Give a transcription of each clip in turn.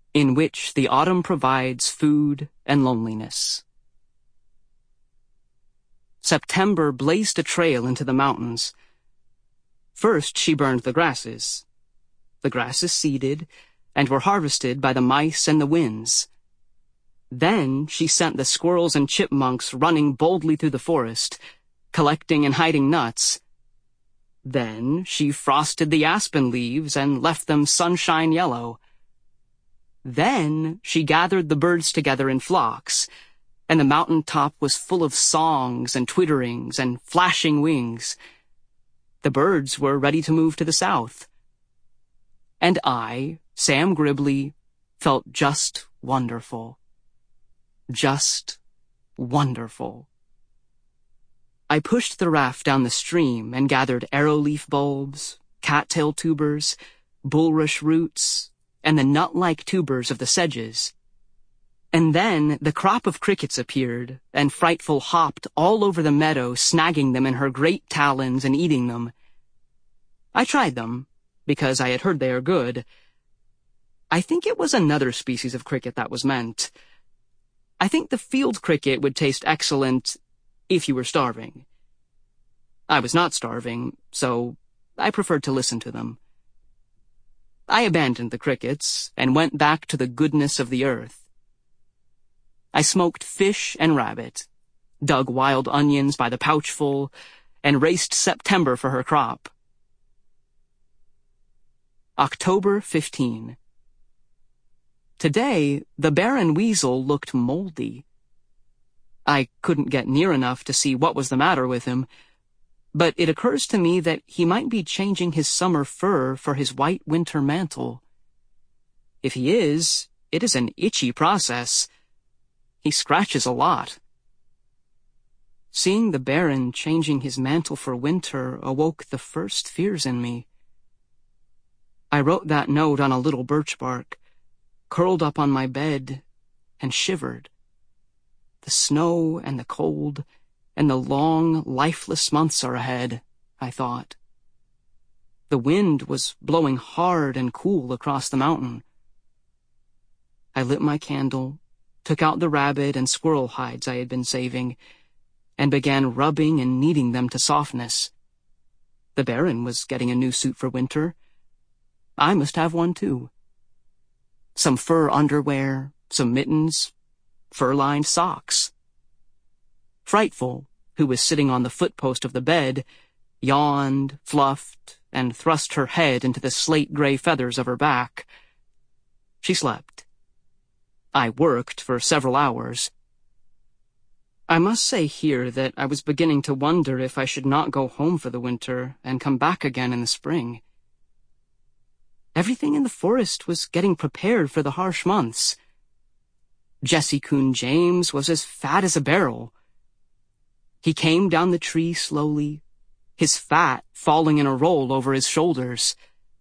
in which the autumn provides food and loneliness. September blazed a trail into the mountains. First, she burned the grasses. The grasses seeded and were harvested by the mice and the winds. Then she sent the squirrels and chipmunks running boldly through the forest, collecting and hiding nuts. Then she frosted the aspen leaves and left them sunshine yellow. Then she gathered the birds together in flocks, and the mountain top was full of songs and twitterings and flashing wings. The birds were ready to move to the south. And I, Sam Gribley, felt just wonderful. Just wonderful. I pushed the raft down the stream and gathered arrowleaf bulbs, cattail tubers, bulrush roots, and the nut-like tubers of the sedges. And then the crop of crickets appeared, and Frightful hopped all over the meadow, snagging them in her great talons and eating them. I tried them, because I had heard they are good. I think it was another species of cricket that was meant. I think the field cricket would taste excellent if you were starving. I was not starving, so I preferred to listen to them. I abandoned the crickets and went back to the goodness of the earth. I smoked fish and rabbit, dug wild onions by the pouchful, and raced September for her crop. October 15. Today, the Baron Weasel looked moldy. I couldn't get near enough to see what was the matter with him, but it occurs to me that he might be changing his summer fur for his white winter mantle. If he is, it is an itchy process. He scratches a lot. Seeing the Baron changing his mantle for winter awoke the first fears in me. I wrote that note on a little birch bark, curled up on my bed, and shivered. The snow and the cold and the long, lifeless months are ahead, I thought. The wind was blowing hard and cool across the mountain. I lit my candle, took out the rabbit and squirrel hides I had been saving, and began rubbing and kneading them to softness. The Baron was getting a new suit for winter. I must have one too. Some fur underwear, some mittens, fur-lined socks. Frightful, who was sitting on the footpost of the bed, yawned, fluffed, and thrust her head into the slate-gray feathers of her back. She slept. I worked for several hours. I must say here that I was beginning to wonder if I should not go home for the winter and come back again in the spring. Everything in the forest was getting prepared for the harsh months. Jesse Coon James was as fat as a barrel. He came down the tree slowly, his fat falling in a roll over his shoulders.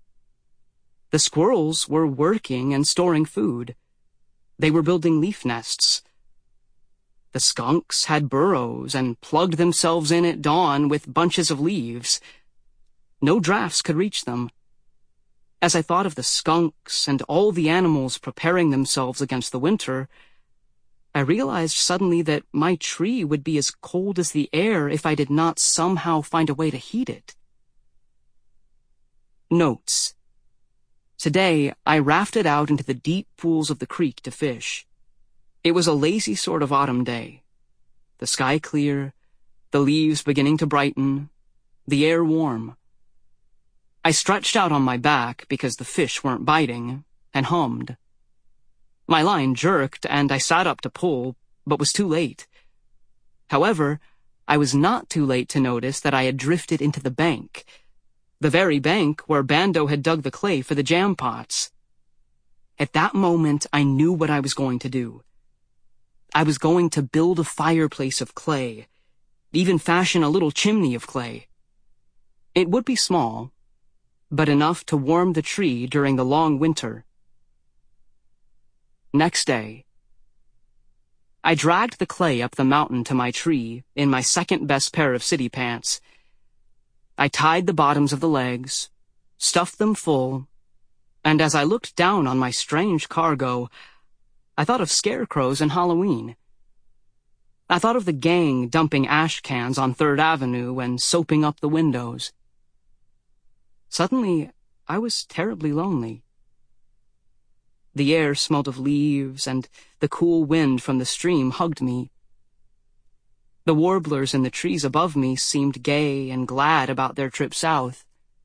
The squirrels were working and storing food. They were building leaf nests. The skunks had burrows and plugged themselves in at dawn with bunches of leaves. No drafts could reach them. As I thought of the skunks and all the animals preparing themselves against the winter, I realized suddenly that my tree would be as cold as the air if I did not somehow find a way to heat it. Notes. Today, I rafted out into the deep pools of the creek to fish. It was a lazy sort of autumn day. The sky clear, the leaves beginning to brighten, the air warm. I stretched out on my back because the fish weren't biting, and hummed. My line jerked, and I sat up to pull, but was too late. However, I was not too late to notice that I had drifted into the bank, the very bank where Bando had dug the clay for the jam pots. At that moment, I knew what I was going to do. I was going to build a fireplace of clay, even fashion a little chimney of clay. It would be small, but enough to warm the tree during the long winter. Next day, I dragged the clay up the mountain to my tree in my second-best pair of city pants. I tied the bottoms of the legs, stuffed them full, and as I looked down on my strange cargo, I thought of scarecrows and Halloween. I thought of the gang dumping ash cans on 3rd Avenue and soaping up the windows. Suddenly, I was terribly lonely. The air smelled of leaves, and the cool wind from the stream hugged me. The warblers in the trees above me seemed gay and glad about their trip south.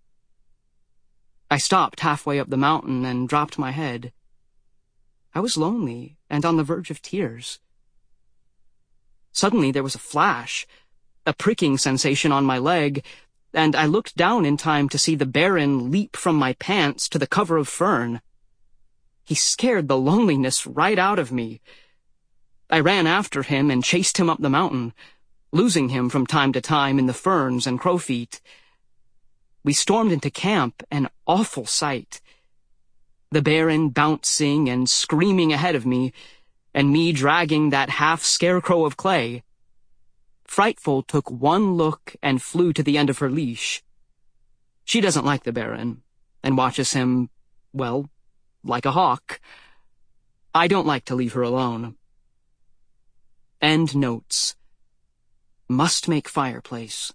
I stopped halfway up the mountain and dropped my head. I was lonely and on the verge of tears. Suddenly there was a flash, a pricking sensation on my leg, and I looked down in time to see the Baron leap from my pants to the cover of fern. He scared the loneliness right out of me. I ran after him and chased him up the mountain, losing him from time to time in the ferns and crowfeet. We stormed into camp, an awful sight. The Baron bouncing and screaming ahead of me, and me dragging that half-scarecrow of Clay. Frightful took one look and flew to the end of her leash. She doesn't like the Baron, and watches him, well, like a hawk. I don't like to leave her alone. End notes. Must make fireplace.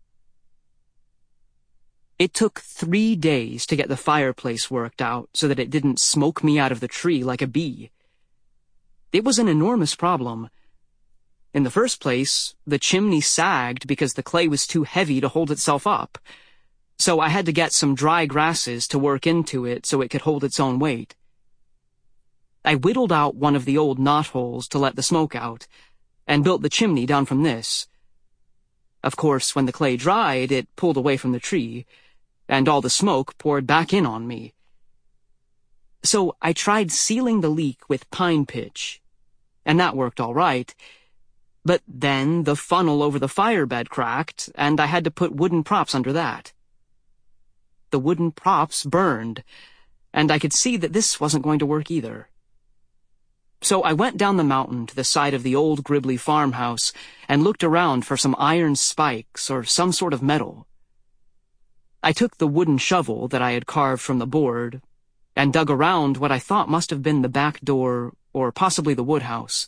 It took 3 days to get the fireplace worked out so that it didn't smoke me out of the tree like a bee. It was an enormous problem. In the first place, the chimney sagged because the clay was too heavy to hold itself up, so I had to get some dry grasses to work into it so it could hold its own weight. I whittled out one of the old knotholes to let the smoke out, and built the chimney down from this. Of course, when the clay dried, it pulled away from the tree, and all the smoke poured back in on me. So I tried sealing the leak with pine pitch, and that worked all right. But then the funnel over the firebed cracked, and I had to put wooden props under that. The wooden props burned, and I could see that this wasn't going to work either. So I went down the mountain to the side of the old Gribley farmhouse and looked around for some iron spikes or some sort of metal. I took the wooden shovel that I had carved from the board and dug around what I thought must have been the back door or possibly the woodhouse.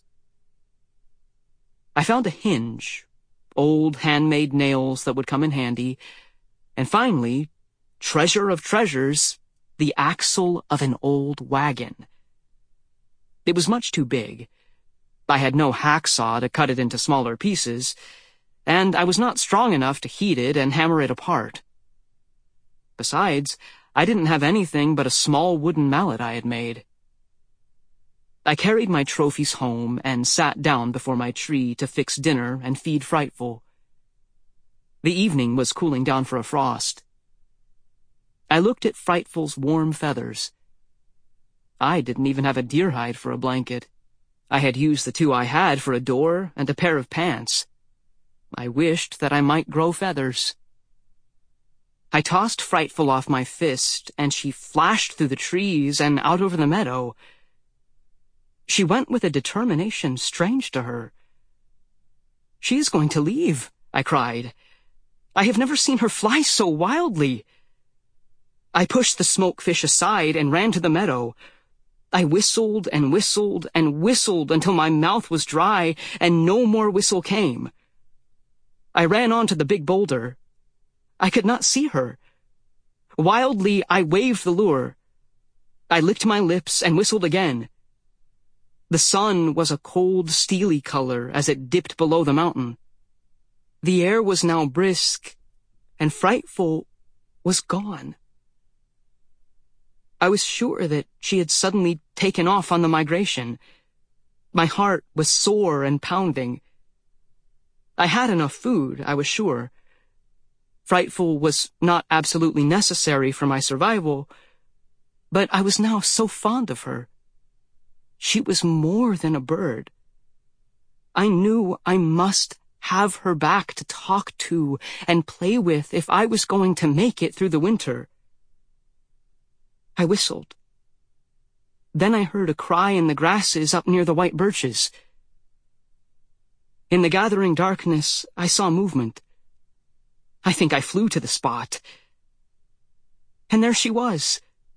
I found a hinge, old handmade nails that would come in handy, and finally, treasure of treasures, the axle of an old wagon. It was much too big. I had no hacksaw to cut it into smaller pieces, and I was not strong enough to heat it and hammer it apart. Besides, I didn't have anything but a small wooden mallet I had made. I carried my trophies home and sat down before my tree to fix dinner and feed Frightful. The evening was cooling down for a frost. I looked at Frightful's warm feathers. I didn't even have a deer hide for a blanket. I had used the 2 I had for a door and a pair of pants. I wished that I might grow feathers. I tossed Frightful off my fist, and she flashed through the trees and out over the meadow. She went with a determination strange to her. "She is going to leave," I cried. "I have never seen her fly so wildly." I pushed the smokefish aside and ran to the meadow. I whistled and whistled and whistled until my mouth was dry and no more whistle came. I ran on to the big boulder. I could not see her. Wildly, I waved the lure. I licked my lips and whistled again. The sun was a cold, steely color as it dipped below the mountain. The air was now brisk, and Frightful was gone. I was sure that she had suddenly taken off on the migration. My heart was sore and pounding. I had enough food, I was sure. Frightful was not absolutely necessary for my survival, but I was now so fond of her. She was more than a bird. I knew I must have her back to talk to and play with if I was going to make it through the winter. I whistled. Then I heard a cry in the grasses up near the white birches. In the gathering darkness, I saw movement. I think I flew to the spot. And there she was,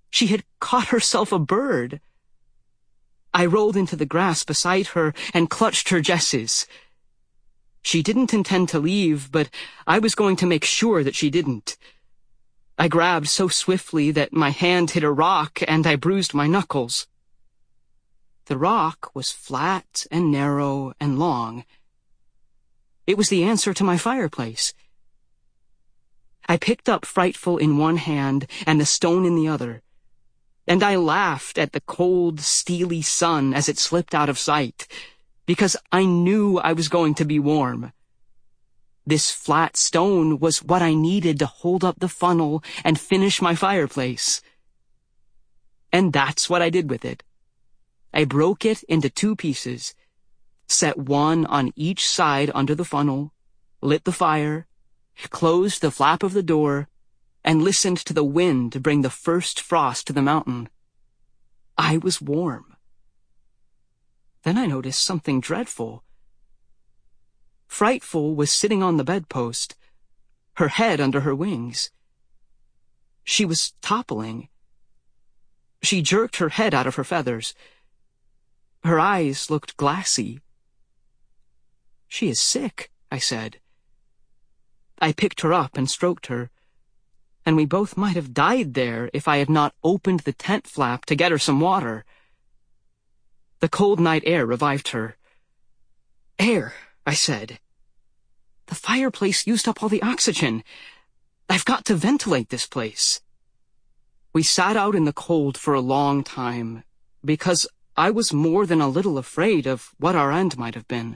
She had caught herself a bird. I rolled into the grass beside her and clutched her jesses. She didn't intend to leave, but I was going to make sure that she didn't. I grabbed so swiftly that my hand hit a rock and I bruised my knuckles. The rock was flat and narrow and long. It was the answer to my fireplace. I picked up Frightful in one hand and the stone in the other, and I laughed at the cold, steely sun as it slipped out of sight, because I knew I was going to be warm. This flat stone was what I needed to hold up the funnel and finish my fireplace. And that's what I did with it. I broke it into 2 pieces, set one on each side under the funnel, lit the fire, closed the flap of the door, and listened to the wind to bring the first frost to the mountain. I was warm. Then I noticed something dreadful. Frightful was sitting on the bedpost, her head under her wings. She was toppling. She jerked her head out of her feathers. Her eyes looked glassy. "She is sick," I said. I picked her up and stroked her, and we both might have died there if I had not opened the tent flap to get her some water. The cold night air revived her. "Air," I said. "The fireplace used up all the oxygen. I've got to ventilate this place." We sat out in the cold for a long time, because I was more than a little afraid of what our end might have been.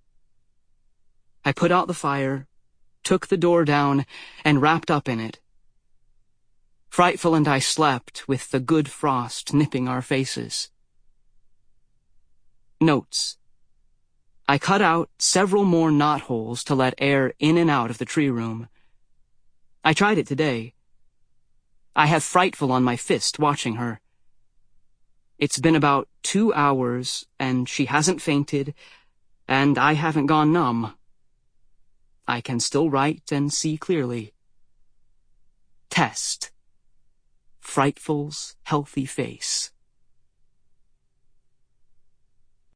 I put out the fire, took the door down, and wrapped up in it. Frightful and I slept with the good frost nipping our faces. Notes. I cut out several more knotholes to let air in and out of the tree room. I tried it today. I have Frightful on my fist watching her. It's been about 2 hours, and she hasn't fainted, and I haven't gone numb. I can still write and see clearly. Test. Frightful's healthy face.